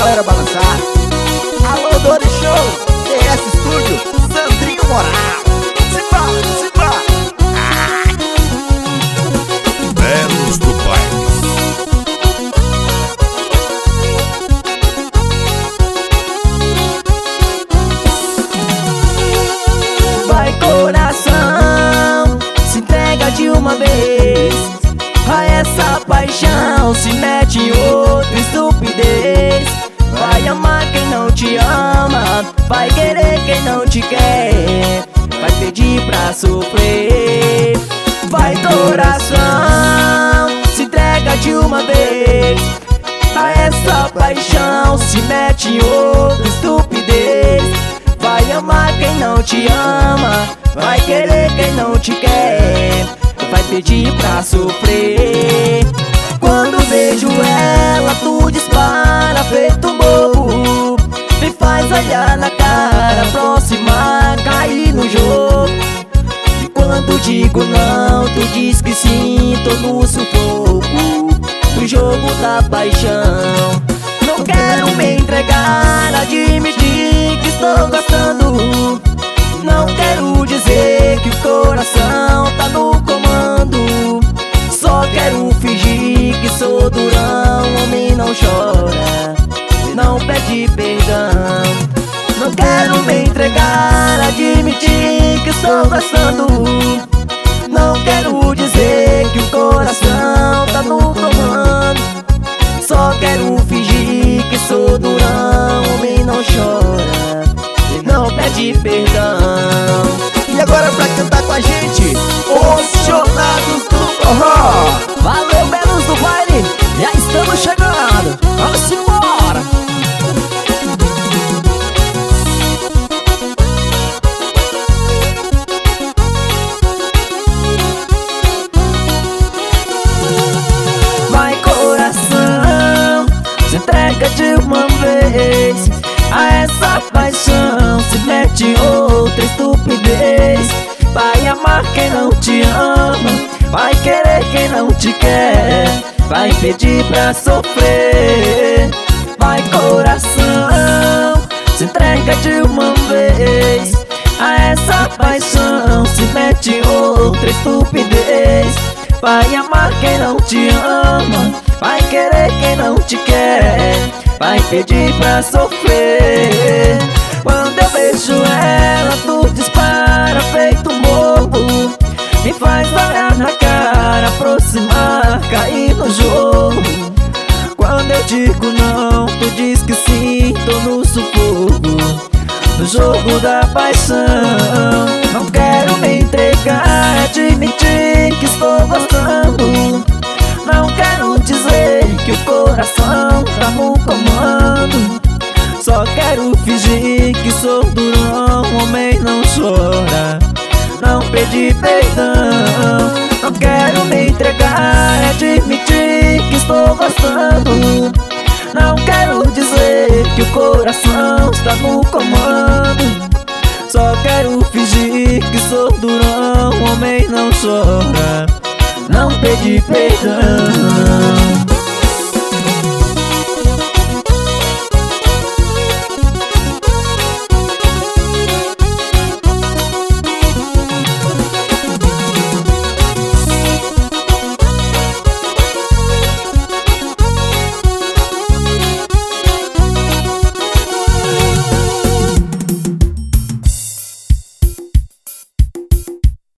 galera balançar. Alô, Dori Show, TS Studio, Sandrinho Moral. Simba, simba. Belos do Baile. Vai, coração, se entrega de uma vez. Vai, essa paixão, se mete em outra estupidez. Vai amar quem não te ama, vai querer quem não te quer, vai pedir pra sofrer. Vai, coração, se entrega de uma vez. A essa paixão, se mete em outra estupidez. Vai amar quem não te ama, vai querer quem não te quer, vai pedir pra sofrer. Quando vejo ela, tu dispara feito um bobo. Me faz olhar na cara, aproximar, cair no jogo. E quando digo não, tu diz que sim, tô no sufoco do jogo da paixão. Não quero me entregar, admitir que estou gostando. Não quero dizer que o coração tá no comando. Só quero fingir que sou durão. Homem não chora, não pede perdão. Não quero me entregar, admitir que estou gostando. Não quero dizer que o coração tá no comando. Só quero fingir que sou durão. Homem não chora, não pede perdão. E agora pra cantar com a gente, os Jornados do Forró. Valeu, Belos do Baile, já estamos chegando. Vamos embora. Vai, coração, se entrega de uma vez. A essa paixão, se mete em outra estupidez. Vai amar quem não te ama, vai querer quem não te quer, vai pedir pra sofrer. Vai, coração, se entrega de uma vez. A essa paixão, se mete em outra estupidez. Vai amar quem não te ama, vai querer quem não te quer, vai pedir pra sofrer. Quando eu vejo ela, tu dispara feito um bobo. Me faz olhar na cara, aproximar, cair no jogo. Quando eu digo não, tu diz que sim, tô no sufoco do jogo da paixão. Não quero me entregar, admitir que estou gostando. Não quero dizer que o coração tá no comando. Só quero fingir que sou durão. Homem não chora, não pedi perdão. Não quero me entregar, admitir que estou gostando. Não quero dizer que o coração está no comando. Só quero fingir que sou durão. Homem não chora, não pedi perdão.